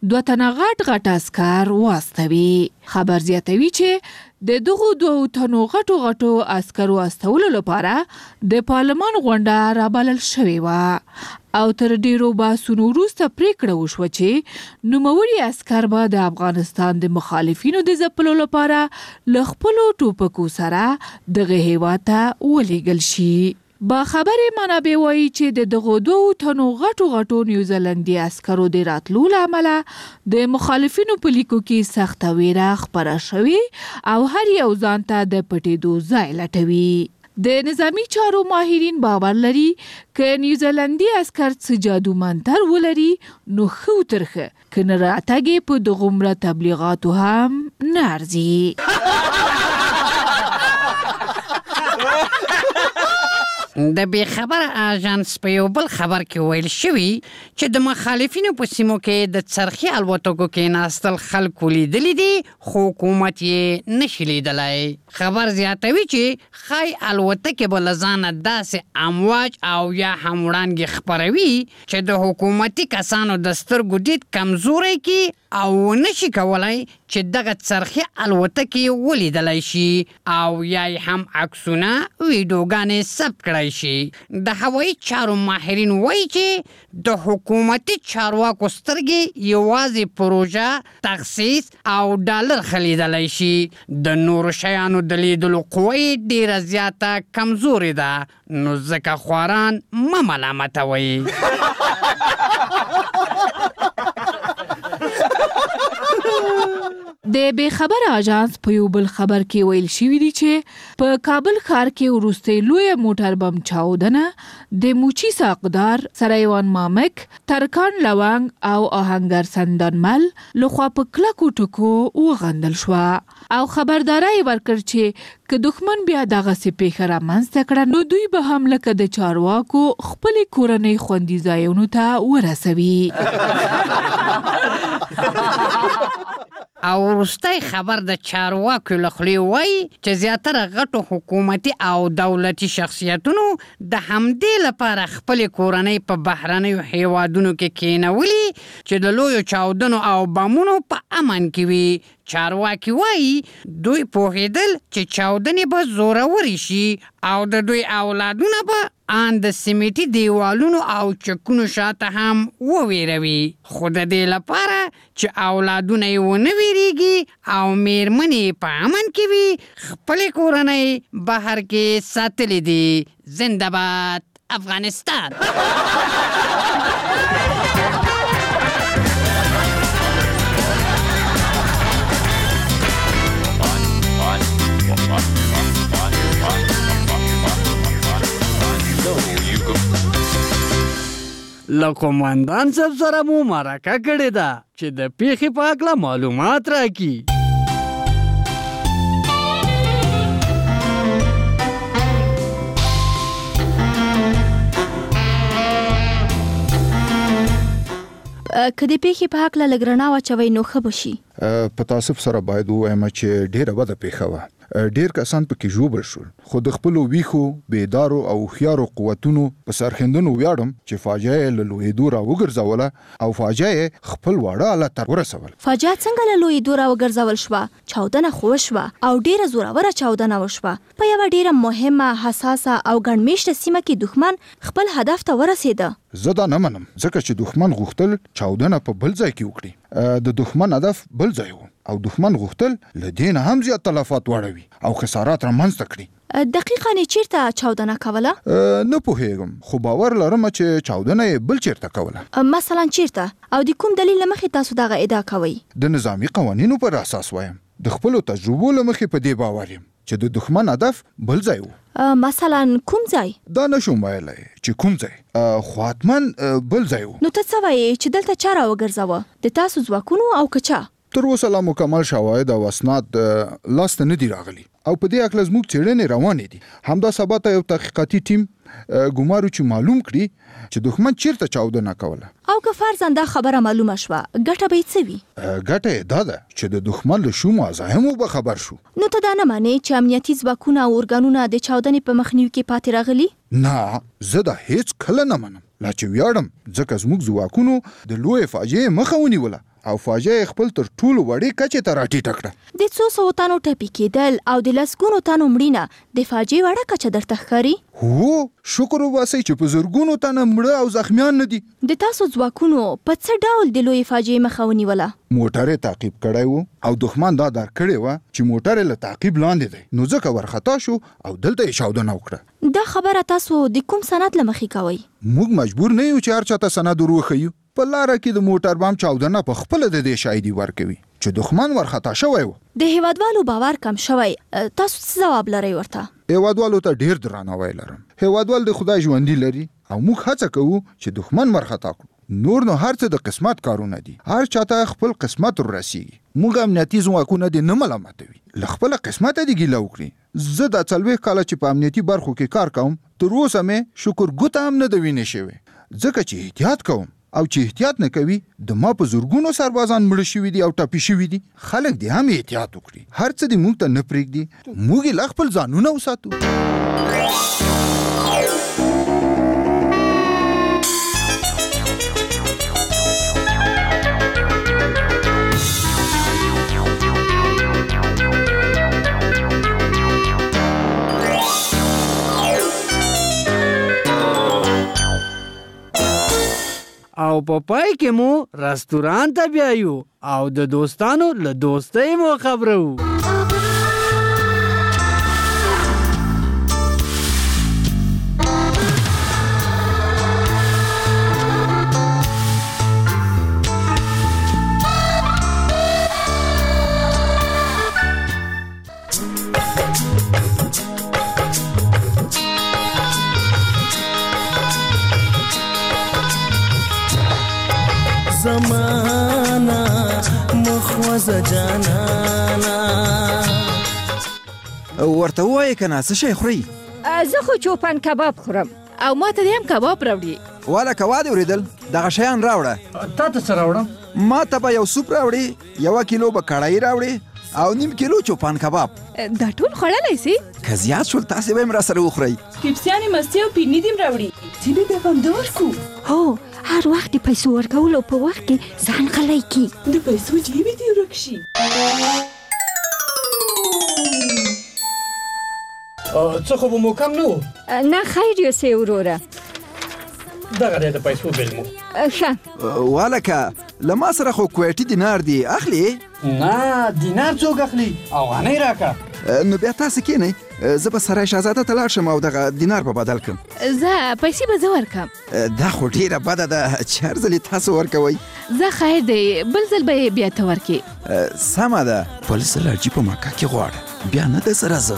دوه تنه غټ عسکر واستوي. خبر زیاتوي چې د دغو 2 تنو غټو عسکرو استولو لپاره د پارلمان غونډه رابلل شوې وه او تر ډیرو بحثونو وروسته پریکړه وشوه چې نوموړي عسکر به د افغانستان د مخالفینو د ځپلو لپاره له خپلو ټوپکو سره دغه هیواد ته ولېږل شي. با خبرې منابع وایي چې د دغو 2 تنو غټو نیوزیلندي عسکرو د راتلو له امله د مخالفینو په لیکو کې سخته ویره خپره شوې او هر یو ځان ته د پټېدو ځای لټوي. د نظامی چارو ماهرین باور لري که نیوزیلندي عسکر څه جادو منتر ولري نو ښه ترخه که نه راتګ په دغومره تبلیغاتو هم نه ارزي. د بې خبره اژانس په یو بل خبر کې ویل شوي چې د مخالفینو په سیمو کې د څرخي الوتکو کې ناستل خلکو لیدلی دي خو حکومت یې نشي لیدلی. خبر زیاتوي چې ښایي الوتکې به له ځانه داسې امواج او یا هم وړانګې خپروي چې د حکومتي کسانو د سترګو دید کمزوری کړي او نشي کولای چې دغه څرخي الوتکې ولیدلی شي او یا هم عکسونه ویډیوګانې ثبت کړی شي. د هوایي چارو ماهرین وایي چې د حکومتي چارواکو سترګې یوازې پروژه، تخصیص او ډالر خلیدلی شي. د نورو شیانو د لیدلو قوه یې ډیره زیاته کمزورې ده، نو ځکه خواران مه ملامتوئ. د بې خبر اژانس په یو بل خبر کې ویل شوي دي چې په کابل ښار کې وروستۍ لویه موټر بم چاودنه د موچي ساقدار سرایوان مامک، ترکان لونګ او آهنګر سندانمل لخوا په کلکو ټکو وغندل شوه او خبرداری ورکړ چې که دښمن بیا دغسې پیښه رامنځته کړه نو دوی به هم لکه د چارواکو خپلې کورنۍ خوندي ځایونو ته ورسوي. او وروستی خبر د چارواکو له خولې وایي چې زیاتره غټو حکومتي او دولتي شخصیتونو د همدې لپاره خپلې کورنۍ په بهرنیو هیوادونو کې کینولي چې د لویو چاودنو او بمونو په امن کې وي. چارواکي وایي دوی پوهېدل چې چاودنې به زورورې شي او د دوی اولادونه به ان د سیمټي دیوالونو او چکونو شاته هم وویروي، خو د دې لپاره چې اولادونه یې ونه ویریږي او میرمنې په امن کې وي خپلې کورنۍ بهر کې ساتلې دي. زنده باد افغانستان. له قومندان صاحب سره مو مرکه کړې ده چې د پیښې په هکله معلومات راکړي. که د پیښې په هکله لږ رڼا واچوئ نو ښه به شي. په تاسف سره باید ووایم چې ډېره بده پیښه وه. ډیر کسان پکې ژوبل شول، خو د خپلو ویښو، بیدارو او هوښیارو قوتونو په سرښندنو ویاړم چې فاجعه یې له لویېدو راوګرځوله او فاجعه یې خپل واړه حالت ته ورسول. فاجعه څنګه له لویېدو راوګرځول شوه؟ چاودنه خو وشوه او ډیره زوروره چاودنه وشوه. په یوه ډیره مهمه، حساسه او ګڼمېشته سیمه کې دښمن خپل هدف ته ورسېده. زه دا نه منم، ځکه چې دښمن غوښتل چاودنه په بل ځای کې وکړي. د دښمن هدف بل ځای و او دښمن غوښتل له دې نه هم زیات تلفات واړوي او خسارات رامنځته کړي. دقیقاً چیرته چاودنه کوله؟ نه پوهېږم، خو باور لرم چې چاودنه یې بل چیرته کوله. مثلا چیرته؟ او د کوم دلیل له مخې تاسو دغه ادعا کوئ؟ د نظامي قوانینو پر اساس وایم. د خپلو تجربو له مخې په دې باور یم چې د دښمن هدف بل ځای و. مثلا کوم ځای؟ دا نشم ویلی چې کوم ځای، خو حتماً بل ځای و. نو ته څه وایې چې دلته چا راوګرځوه؟ د تاسو ځواکونو او که چا؟ تر اوسه لا مکمل شواهد او اسناد لاسته نه دي راغلي او په دې هکله زموږ څېړنې روانې دي. همدا سبا ته یو تحقیقاتي ټیم ګمارو چې معلوم کړي چې دښمن چیرته چاودنه کوله. او که فرضاً دا خبره معلومه شوه، ګټه به یې څه وي؟ ګټه یې دا ده چې د دښمن له شومو عزایمو به خبر شو. نو ته دا نه منې چې امنیتي ځواکونه او ارګانونه د چاودنې په مخنیوي کې پاتې راغلي؟ نه، زه دا هیڅ کله نه منم. لا چې ویاړم ځکه زموږ ځواکونو د لویې فاجعې مخه ونیوله او فاجعه خپل تر ټولو وړې کچې ته راټیټه کړه. د 200 تنو ټپي کېدل او د لسګونو تنو مړینه د فاجعې وړه کچه درته ښکاري؟ هو شکر وباسئ چې په زرګونو تنه مړه او زخمیان نه دي. د تاسو ځواکونو په څه ډول د لوی فاجعې مخه ونیوله؟ موټر یې تعقیب کړی و او دښمن دا درک کړی و چې موټر یې له تعقیب لاندې دی، نو ځکه ورخطا شو او دلته یې چاودنه وکړه. دا خبره تاسو د کوم سند له مخې کوئ؟ موږ مجبور نه یو چې هر چاته سند وروښیو. په لاره کې د موټر بم چاودنه په خپله د دې شاهدي ورکوي چې دښمن ورخطا شوی و. د هیوادوالو باور کم شوی، تاسو څه ځواب لرئ ورته؟ هیوادوالو ته ډیر درناوی لرم. هیوادوال د خدای ژوندي لري او موږ هڅه کوو چې دښمن ورخطا کړو. نور نو هر څه د قسمت کارونه دي، هر چاته خپل قسمت ورسیږي. موږ امنیتي ځواکونه دې نه ملامتوي، له خپله قسمته دې ګیله وکړي. زه دا 40 کاله چې په امنیتي برخو کې کار کوم، تر اوسه مې شکر ګوته هم نه ده وینې شوې، ځکه چې احتیاط کوم او چې احتیاط نه کوي د ما په زرګونو سربازان مړه شوي دي او ټپي شوي دي. خلک دې هم احتیاط وکړي، هر څه دې موږ ته نه پرېږدي، موږ یې لا خپل ځانونه وساتو. او په پای کې مو رستوران ته بیایو او د دوستانو له دوستۍ مو خبرو. زمانا مخوز جانانا ورته وایې که نه څه شی خورئ؟ زه خو چوپان کباب خورم او ما ته دې هم کباب راوړي. واله که وا دې اورېدل دغه شیان راوړه. تا ته څه راوړم؟ ما ته به یو سوپ راوړي، 1 کیلو به کړایي راوړي او 1.5 کیلو چوپان کباب. دا ټول خوړلی سي؟ که زیات شول تاسې به هم راسره وخورئ. پیپسیانې مستې او پیني دې هم راوړي. ځینې ته به هم ده ورکو. هو هر وخت د پیسو ورکولو په وخت کې ځان غلی کی. د پیسو جیبې دې ورک شي. څه خو به مو کم نه و؟ نه خیر یوسې وروره. دغه دی د پیسو بیل مو. ښه واله که له ما سره خو کویټي دینار دی، اخلي؟ نه دینار څوک اخلي؟ افغانۍ راکړه. نو بیا تاسې کینئ، زه به سرای شهزاده ته لاړ شم او دغه دینار په بدل کړم. زه پیسې به زه ورکم. دا خو ډېره بده ده چې هر ځل یې تاسو ورکوئ. زه خیر دی، بل ځل به یې بیا ته ورکې. سمه ده، بل ځل حاجي په مکه کې غواړه، بیا نه ده سره زه.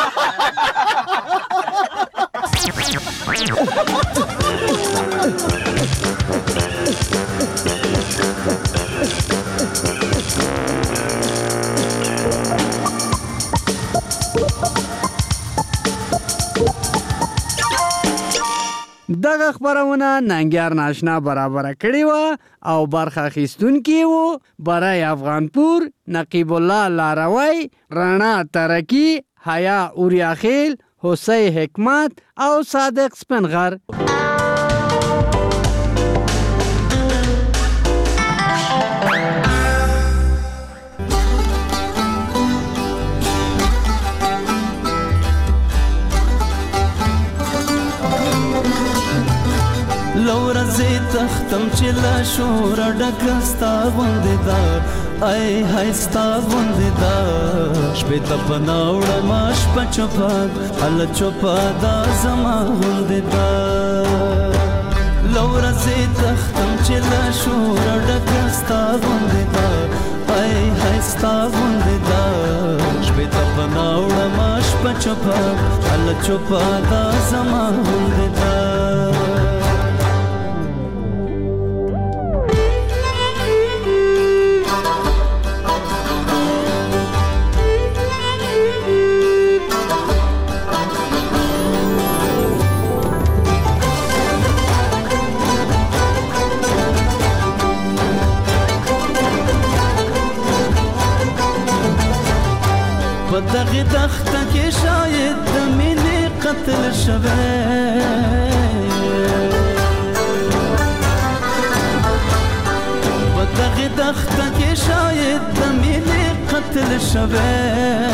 دغه خبرونه ننګیار ناشنا برابره کړې وه او برخه اخیستونکي وو برای افغانپور، نقیب الله لاروی، رڼا ترکی، حیا اوریاخیل، حسی حکمت او صادق سپنغر. لورځې تختم چې لا شوره ډکه ستا غوندې ده، ای های ستا غوندې ده. شپې ته په ناوړه ما شپه چوپه هله چوپه دا زما غوندې ده. لورځې تختم چې لا شوره ډکه ستا غوندې ده، ای های ستا غوندې ده. شپې ته په ناوړه ما شپه چوپه هله چوپه دا زما غوندې ده. په دغه دښته کې شاید د مینې قتل شوی، په دغه دغه دښته کې شاید د مینې قتل شوی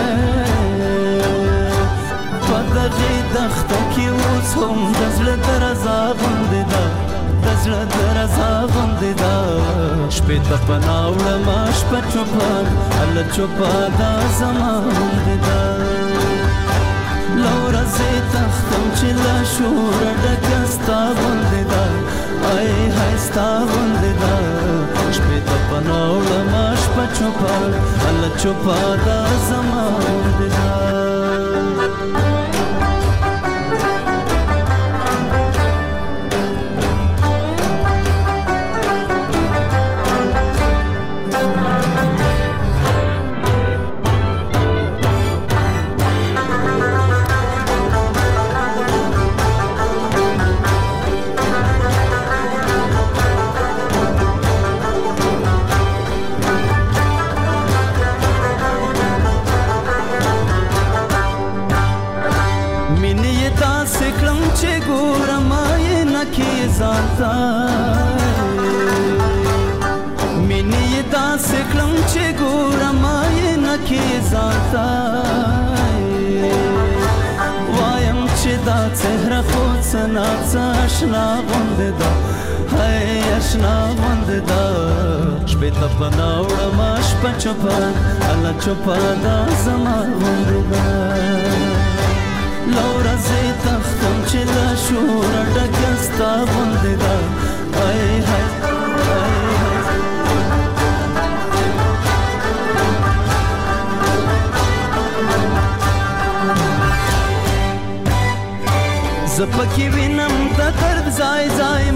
په دغه دښته کې اوس هم د زړه درزا غوندې ده د زړه درزا غوندې ده شپې ته پناه وړمه شپه چوپه هله چوپه دا زما غوندې ده له ورځې تښتم چې له شوره ډکه ستا غوندې ده ای های ستا غوندې ده شپې ته پناه وړمه شپه چوپه هله چوپه دا زما غوندې ده مینې یې داسې کړم چې ګورم آینه کې ځانته وایم چې دا څهره خو څه ناڅه اشنا غوندې ده هی اشنا غوندې ده شپې ته پناه وړمه شپه چوپه هله چوپه دا زما غوندې ده له ورځې تښتم چې له شوره ډکه ستا غوندې ده ای های زه پکې وینم د درد ځای ځای